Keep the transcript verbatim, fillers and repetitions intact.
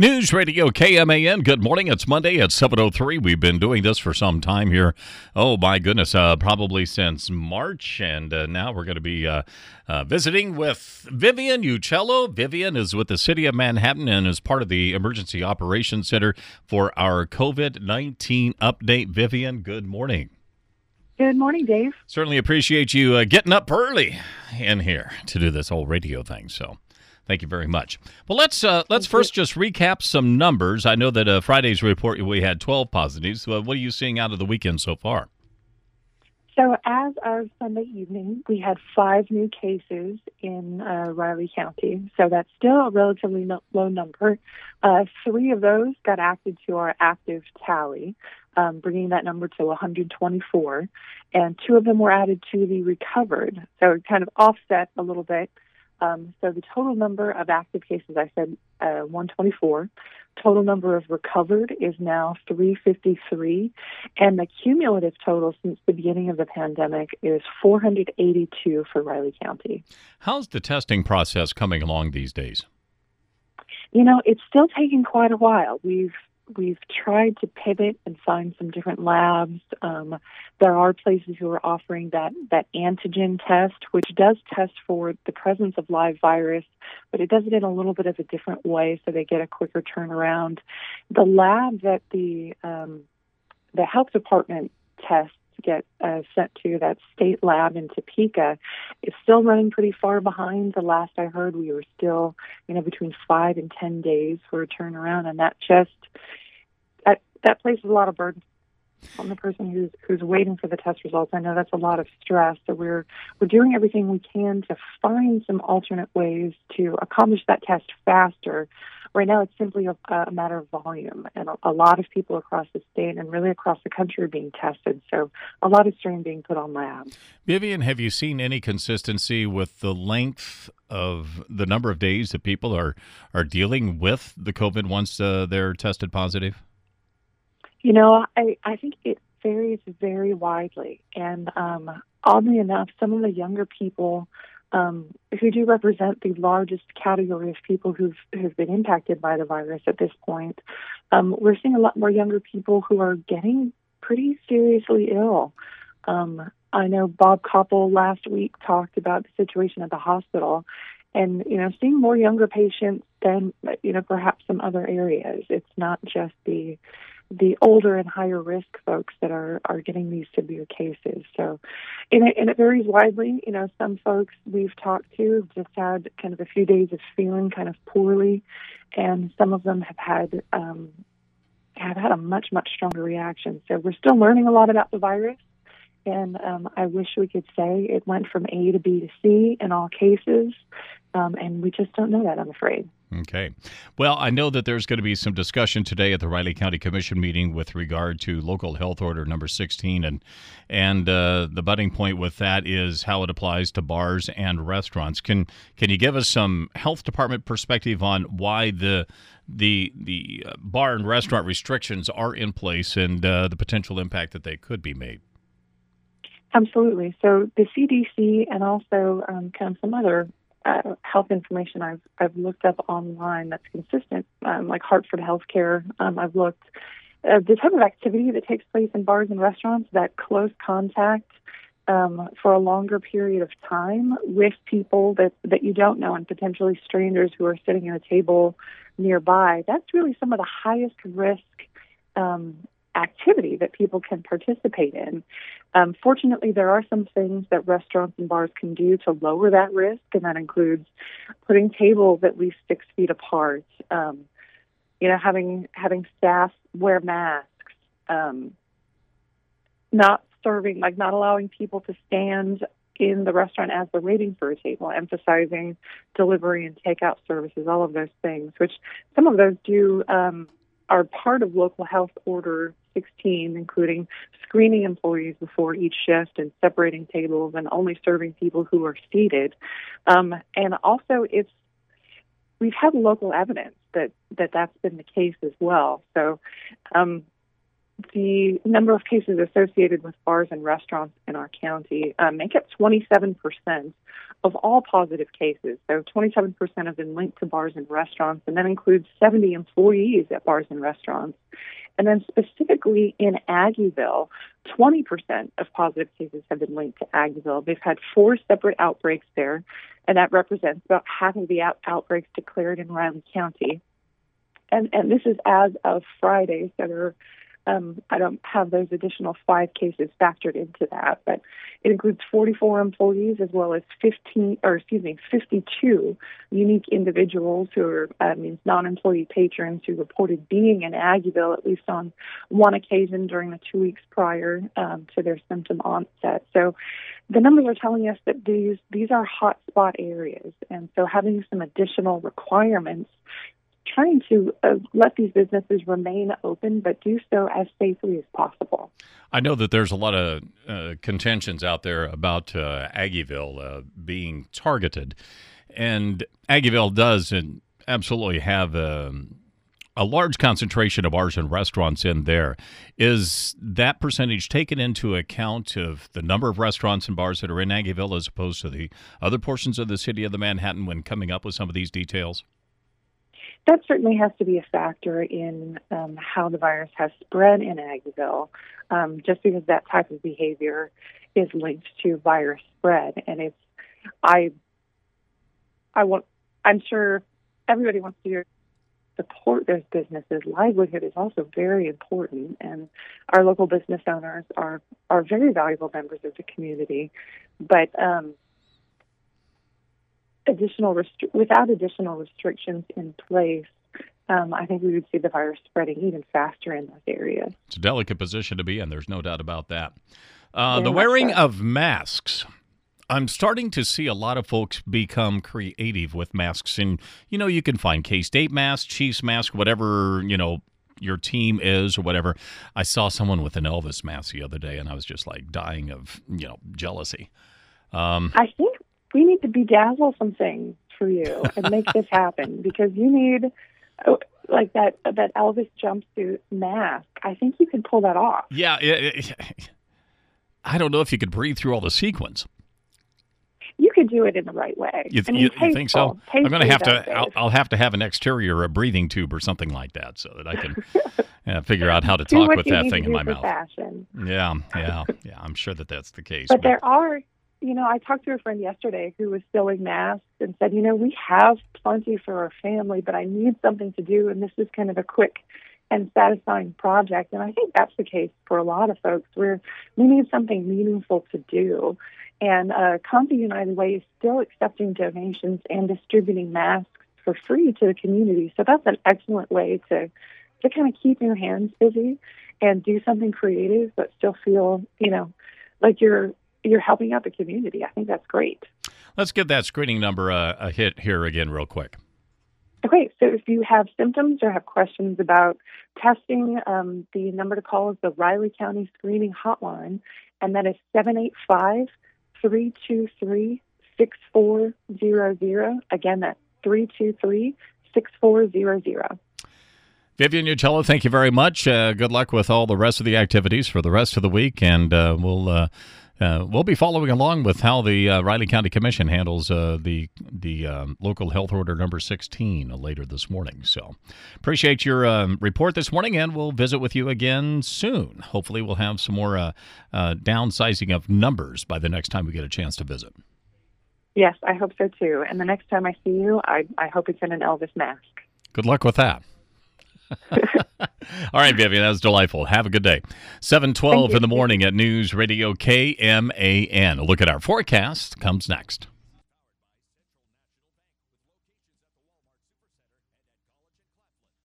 News Radio K M A N. Good morning. It's Monday at seven oh three. We've been doing this for some time here. Oh, my goodness, uh, probably since March. And uh, now we're going to be uh, uh, visiting with Vivian Uccello. Vivian is with the City of Manhattan and is part of the Emergency Operations Center for our COVID nineteen update. Vivian, good morning. Good morning, Dave. Certainly appreciate you uh, getting up early in here to do this whole radio thing. So thank you very much. Well, let's uh, let's first just recap some numbers. I know that uh, Friday's report we had twelve positives. Uh, what are you seeing out of the weekend so far? So as of Sunday evening, we had five new cases in uh, Riley County. So that's still a relatively no- low number. Uh, three of those got added to our active tally, um, bringing that number to one hundred twenty-four. And two of them were added to the recovered. So it kind of offset a little bit. Um, so the total number of active cases, I said uh, one hundred twenty-four. Total number of recovered is now three hundred fifty-three. And the cumulative total since the beginning of the pandemic is four hundred eighty-two for Riley County. How's the testing process coming along these days? You know, it's still taking quite a while. We've We've tried to pivot and find some different labs. Um, there are places who are offering that, that antigen test, which does test for the presence of live virus, but it does it in a little bit of a different way so they get a quicker turnaround. The lab that the um, the health department tests get uh, sent to, that state lab in Topeka, is still running pretty far behind. The last I heard, we were still, you know, between five and ten days for a turnaround, and that just that that places a lot of burden on the person who's who's waiting for the test results. I know that's a lot of stress, so we're we're doing everything we can to find some alternate ways to accomplish that test faster. Right now, it's simply a, a matter of volume, and a, a lot of people across the state and really across the country are being tested, so a lot of strain being put on labs. Vivian, have you seen any consistency with the length of the number of days that people are, are dealing with the COVID once uh, they're tested positive? You know, I, I think it varies very widely, and um, oddly enough, some of the younger people Um, who do represent the largest category of people who've, who've been impacted by the virus at this point. Um, we're seeing a lot more younger people who are getting pretty seriously ill. Um, I know Bob Koppel last week talked about the situation at the hospital, and, you know, seeing more younger patients than, you know, perhaps some other areas. It's not just the the older and higher risk folks that are, are getting these severe cases. So, and it, and it varies widely. You know, some folks we've talked to have just had kind of a few days of feeling kind of poorly, and some of them have had um, have had a much, much stronger reaction. So we're still learning a lot about the virus, and um, I wish we could say it went from A to B to C in all cases, um, and we just don't know that, I'm afraid. Okay. Well, I know that there's going to be some discussion today at the Riley County Commission meeting with regard to local health order number sixteen, and and uh, the budding point with that is how it applies to bars and restaurants. Can can you give us some health department perspective on why the the the bar and restaurant restrictions are in place and uh, the potential impact that they could be made? Absolutely. So the C D C and also um, kind of some other Uh, health information I've I've looked up online that's consistent, um, like Hartford Healthcare. Um, I've looked uh, the type of activity that takes place in bars and restaurants, that close contact um, for a longer period of time with people that, that you don't know and potentially strangers who are sitting at a table nearby. That's really some of the highest risk um, activity that people can participate in. Um, fortunately, there are some things that restaurants and bars can do to lower that risk, and that includes putting tables at least six feet apart, um, you know, having having staff wear masks, um, not serving, like not allowing people to stand in the restaurant as they're waiting for a table, emphasizing delivery and takeout services, all of those things, which some of those do um, are part of local health order sixteen, including screening employees before each shift and separating tables and only serving people who are seated. Um, and also, it's we've had local evidence that, that that's been the case as well. So um, the number of cases associated with bars and restaurants in our county uh, make up twenty-seven percent of all positive cases. So twenty-seven percent have been linked to bars and restaurants, and that includes seventy employees at bars and restaurants. And then specifically in Aggieville, twenty percent of positive cases have been linked to Aggieville. They've had four separate outbreaks there, and that represents about half of the out- outbreaks declared in Riley County. And, and this is as of Friday, so there are Um, I don't have those additional five cases factored into that, but it includes forty-four employees as well as fifteen, or excuse me, fifty-two unique individuals who are uh, means non-employee patrons who reported being in Aggieville at least on one occasion during the two weeks prior um, to their symptom onset. So the numbers are telling us that these these are hotspot areas, and so having some additional requirements, trying to uh, let these businesses remain open, but do so as safely as possible. I know that there's a lot of uh, contentions out there about uh, Aggieville uh, being targeted, and Aggieville does and absolutely have um, a large concentration of bars and restaurants in there. Is that percentage taken into account of the number of restaurants and bars that are in Aggieville as opposed to the other portions of the city of the Manhattan when coming up with some of these details? That certainly has to be a factor in um, how the virus has spread in Aggieville, um, just because that type of behavior is linked to virus spread. And it's, I, I want, I'm sure everybody wants to support those businesses. Livelihood is also very important, and our local business owners are, are very valuable members of the community. But um, Additional restri- without additional restrictions in place, um, I think we would see the virus spreading even faster in those areas. It's a delicate position to be in. There's no doubt about that. Uh, the wearing so. of masks. I'm starting to see a lot of folks become creative with masks. And, you know, you can find K-State mask, Chiefs mask, whatever, you know, your team is or whatever. I saw someone with an Elvis mask the other day, and I was just like dying of, you know, jealousy. Um, I think we need to bedazzle some things for you and make this happen, because you need, like, that that Elvis jumpsuit mask. I think you could pull that off. Yeah. It, it, I don't know if you could breathe through all the sequins. You could do it in the right way. You, th- I mean, you, tasteful, you think so? I'm going to have to, I'll, days. I'll have to have an exterior, a breathing tube or something like that so that I can uh, figure out how to talk with that thing in my mouth. Fashion. Yeah, yeah, yeah. I'm sure that that's the case. But, but there are, you know, I talked to a friend yesterday who was sewing masks and said, you know, we have plenty for our family, but I need something to do, and this is kind of a quick and satisfying project. And I think that's the case for a lot of folks, where we need something meaningful to do. And uh, Conti United Way is still accepting donations and distributing masks for free to the community. So that's an excellent way to, to kind of keep your hands busy and do something creative, but still feel, you know, like you're you're helping out the community. I think that's great. Let's give that screening number a, a hit here again real quick. Okay, so if you have symptoms or have questions about testing, um, the number to call is the Riley County Screening Hotline, and that is seven eight five, three two three, six four zero zero. Again, that's three two three, six four zero zero. Vivian Uccello, thank you very much. Uh, good luck with all the rest of the activities for the rest of the week, and uh, we'll uh, uh, we'll be following along with how the uh, Riley County Commission handles uh, the the um, local health order number sixteen later this morning. So appreciate your um, report this morning, and we'll visit with you again soon. Hopefully we'll have some more uh, uh, downsizing of numbers by the next time we get a chance to visit. Yes, I hope so too. And the next time I see you, I, I hope it's in an Elvis mask. Good luck with that. All right, Vivian, that was delightful. Have a good day. seven twelve in the morning at News Radio K M A N. A look at our forecast comes next.